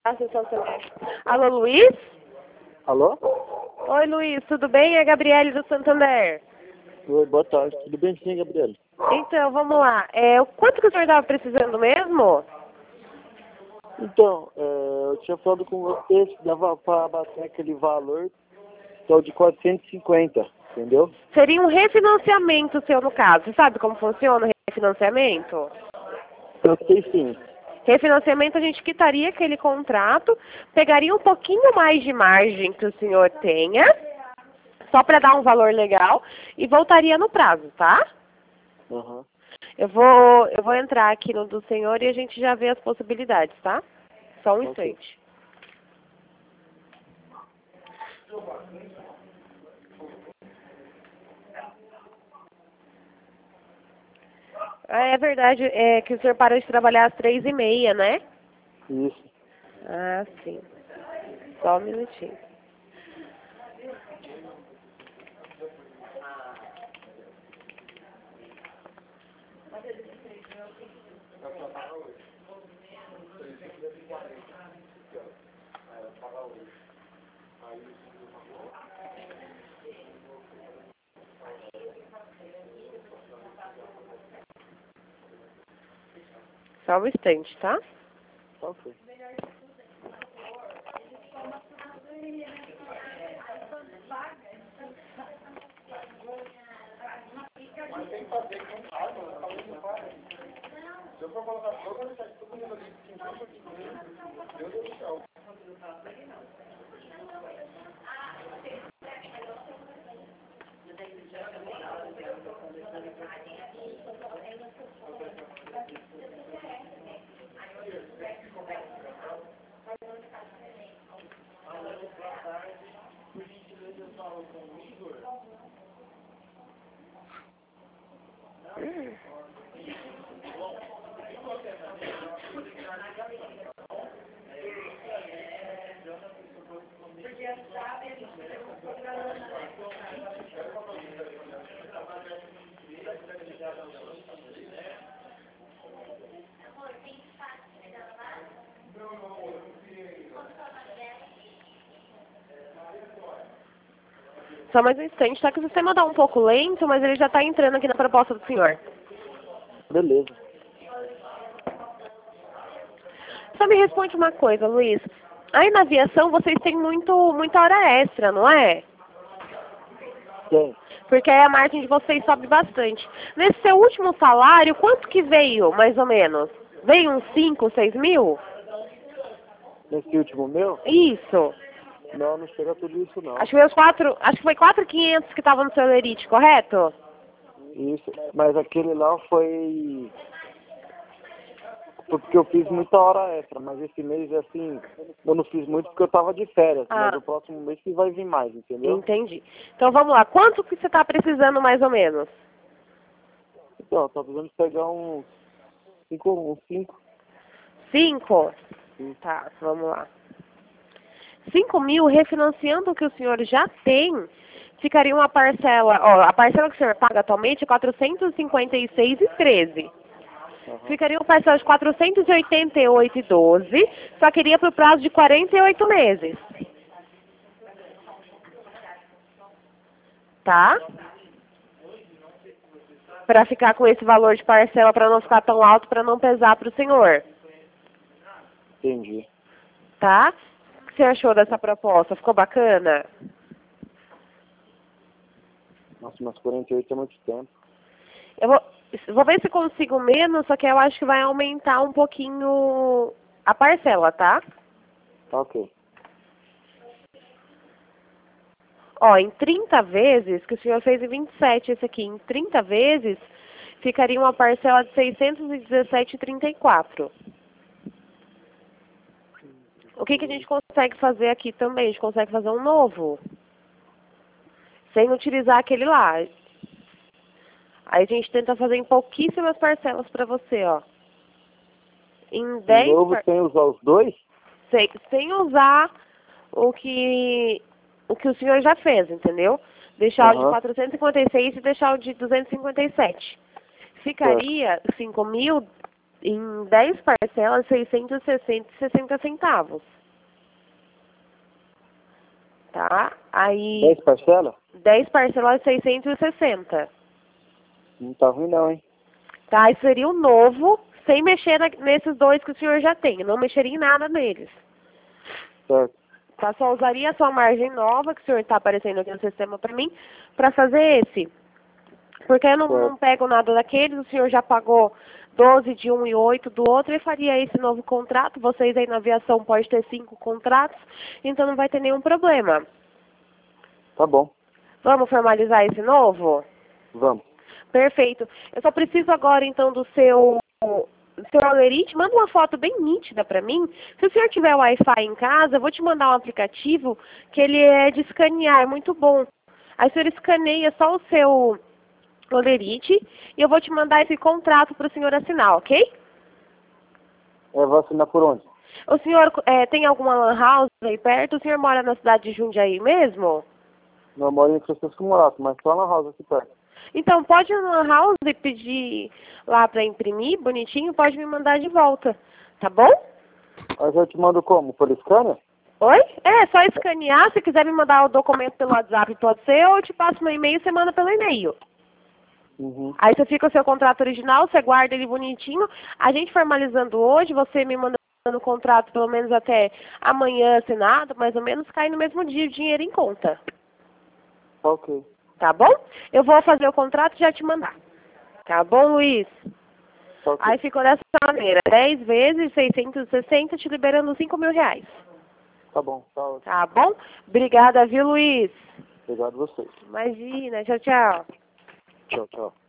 Alô, Luiz? Alô? Oi, Luiz, tudo bem? É a Gabriele do Santander. Oi, boa tarde. Tudo bem sim, Gabriela? Então, vamos lá. O quanto que o senhor estava precisando mesmo? Então, eu tinha falado com você que dava para bater aquele valor, que é o de 450, entendeu? Seria um refinanciamento seu, no caso. Você sabe como funciona o refinanciamento? Eu sei sim. Refinanciamento, a gente quitaria aquele contrato, pegaria um pouquinho mais de margem que o senhor tenha, só para dar um valor legal, e voltaria no prazo, tá? Uhum. Eu vou entrar aqui no do senhor e a gente já vê as possibilidades, tá? Só um Ok. instante. É verdade, é que o senhor para de trabalhar às 3h30, né? Isso. Ah, sim. Só um minutinho. Só um instante, tá? Ok. Só mais um instante, tá? Que o sistema dá um pouco lento, mas ele já tá entrando aqui na proposta do senhor. Beleza. Só me responde uma coisa, Luiz. Aí na aviação vocês têm muita hora extra, não é? Tem. Porque aí a margem de vocês sobe bastante. Nesse seu último salário, quanto que veio, mais ou menos? Veio uns 5, 6 mil? Nesse último meu? Isso. Não chega tudo isso não. Acho que foi 4.500 que estava no seu Lerite, correto? Isso. Mas aquele lá foi porque eu fiz muita hora extra, mas esse mês, assim, eu não fiz muito porque eu tava de férias, mas Ah, o próximo mês que vai vir mais, entendeu? entendi. Então vamos lá, quanto que você está precisando mais ou menos? Então, eu tô precisando pegar uns 5. 5? Isso. Tá, vamos lá. 5 mil, refinanciando o que o senhor já tem, ficaria uma parcela, ó, a parcela que o senhor paga atualmente é 456,13. Aham. Ficaria uma parcela de 488,12, só queria para o prazo de 48 meses. Tá? Para ficar com esse valor de parcela, para não ficar tão alto, para não pesar para o senhor. Entendi. Tá? O que você achou dessa proposta? Ficou bacana? Nossa, mas 48 é muito tempo. Eu vou ver se consigo menos, só que eu acho que vai aumentar um pouquinho a parcela, tá? Tá ok. Ó, em 30 vezes, que o senhor fez em 27 esse aqui, em 30 vezes, ficaria uma parcela de 617,34. O que a gente consegue fazer aqui também? A gente consegue fazer um novo, sem utilizar aquele lá. Aí a gente tenta fazer em pouquíssimas parcelas para você, ó. Em De 10 novo, sem usar os dois? sem usar o que o senhor já fez, entendeu? Deixar o de Aham. 456 e deixar o de 257. Certo. Ficaria 5 mil em 10 parcelas, R$ 660,60. Tá? Aí 10 parcelas? 10 parcelas, 660. Não tá ruim não, hein? Tá? Isso seria o novo, sem mexer nesses dois que o senhor já tem. Eu não mexeria em nada neles. Certo. Tá? Só usaria a sua margem nova, que o senhor está aparecendo aqui no sistema para mim, para fazer esse. Porque eu não pego nada daqueles, o senhor já pagou 12 de um e 8 do outro, e faria esse novo contrato. Vocês aí na aviação podem ter 5 contratos, então não vai ter nenhum problema. Tá bom. Vamos formalizar esse novo? Vamos. Perfeito. Eu só preciso agora, então, do seu Alerite. Manda uma foto bem nítida para mim. Se o senhor tiver Wi-Fi em casa, eu vou te mandar um aplicativo que ele é de escanear, é muito bom. Aí o senhor escaneia só o seu Alerite e eu vou te mandar esse contrato para o senhor assinar, ok? Vou assinar por onde? O senhor tem alguma lan house aí perto? O senhor mora na cidade de Jundiaí mesmo? Não, eu moro em Francisco Morato, mas só na Rosa aqui perto. Então, pode ir na lan house e pedir lá para imprimir, bonitinho, pode me mandar de volta, tá bom? Mas eu te mando como? Por scanner? Oi? É, só escanear. Se quiser me mandar o documento pelo WhatsApp, pode ser, ou eu te passo meu e-mail e você manda pelo e-mail. Uhum. Aí você fica o seu contrato original, você guarda ele bonitinho. A gente formalizando hoje, você me manda o contrato pelo menos até amanhã assinado, mais ou menos, cai no mesmo dia o dinheiro em conta. Ok. Tá bom? Eu vou fazer o contrato e já te mandar. Tá bom, Luiz? Tá ok. Aí ficou dessa maneira. 10 vezes, 660, te liberando R$ 5.000. Tá bom. Tá ótimo. Tá bom? Obrigada, viu, Luiz? Obrigado a vocês. Imagina. Tchau, tchau. Tchau, tchau.